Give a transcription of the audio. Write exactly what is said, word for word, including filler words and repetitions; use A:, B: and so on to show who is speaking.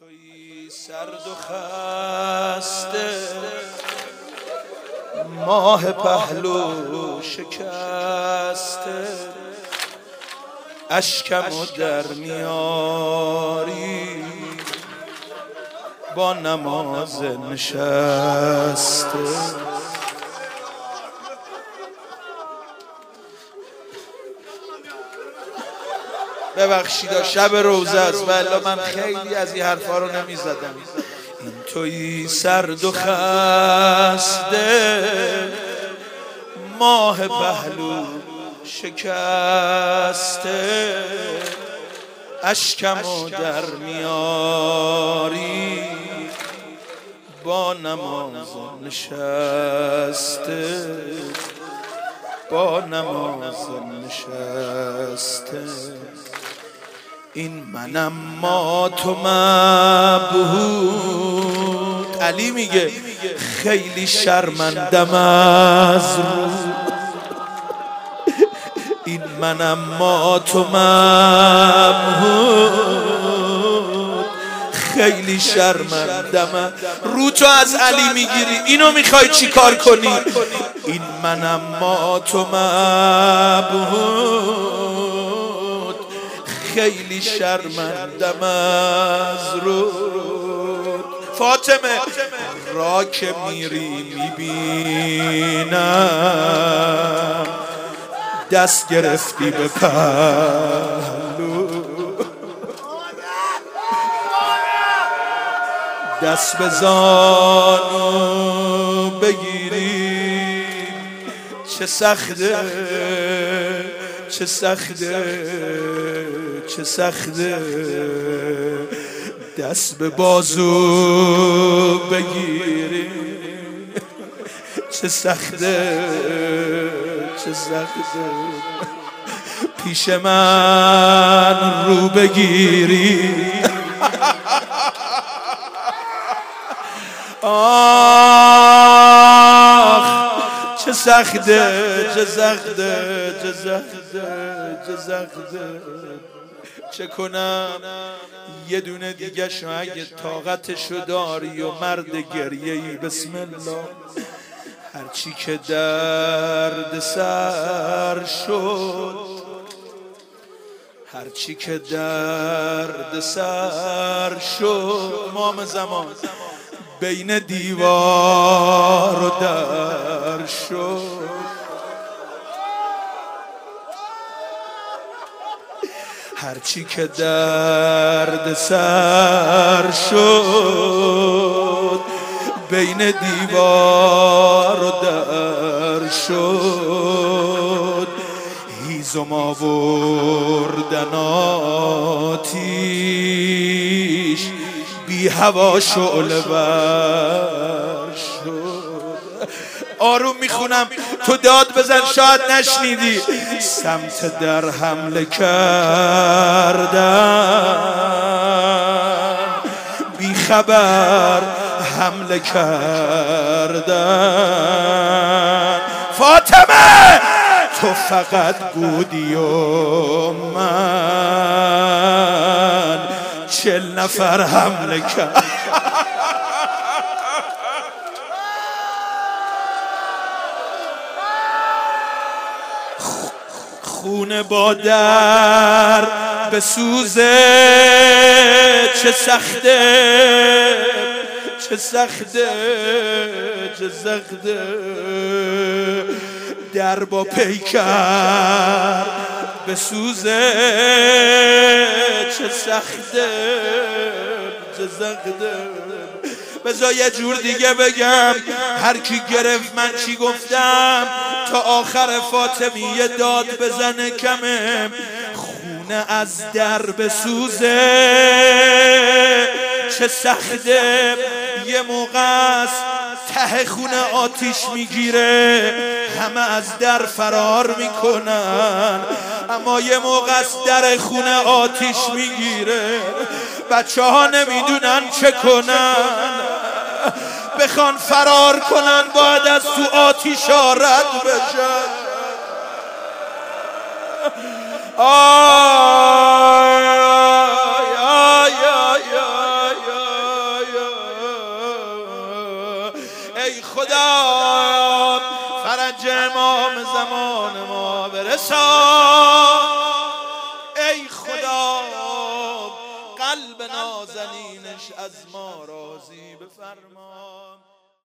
A: تویی سرد و خسته، ماه پهلو شکسته، اشکمو در میاری با نماز نشسته. ببخشید شب روزه است ولی من خیلی از این حرفا رو نمیزدم. این تویی سرد و خسته، ماه پهلو شکسته، اشکمو در میاری با نماز نشسته، با نماز نشسته. این منم ما تو مبهوت. علی میگه خیلی شرمندم از رو. این منم ما تو مبهوت، خیلی شرمندم. رو تو از علی میگیری، اینو میخوای چی کار کنی؟ این منم ما تو مبهوت، خیلی شرمندم از رود. فاطمه را که میری میبینم دست گرفتی به پهلو، دست به زانو بگیری چه سخته، چه سخته، چه سخته. دست به بازو بگیری چه سخته، چه سخته. پیش من رو بگیری آخ چه سخته، چه سخته، چه سخته، چه سخته. چه کنم یه دونه دیگه شو اگه طاقتشو داری و مرد گریه‌ای. بسم الله. هرچی که درد سر شد، هرچی که درد سر شد، امام زمان بین دیوار و در شد. هرچی که درد سر شد، بین دیوار و در شد. هیزم آوردن آتیش، بی هوا شعله ور شد. آروم میخونم تو داد بزن شاید نشنیدی. سمت در حمله کردن، بی خبر حمله کردن. فاطمه تو فقط بودی و من چل نفر حمله کرد. خونه با در بسوزه چه سخته، چه سخته، چه سخته. در با پیکر بسوزه چه سخته، چه سخته. بذار یه جور دیگه بگم. هر کی گرفت من چی گفتم تا آخر فاطمیه داد بزنه کمه. خونه از در بسوزه چه سخته. یه موقع است ته خونه آتیش میگیره، همه از در فرار میکنن. اما یه موقع است در خونه آتیش میگیره، بچه ها نمیدونن چه کنن. بخوان فرار کنن باید از تو آتیش ها رد بشن. آی آی آی آی آی ای خدا فرج امام زمان ما برسان، ای خدا قلب نازنینش از ما راضی بفرما.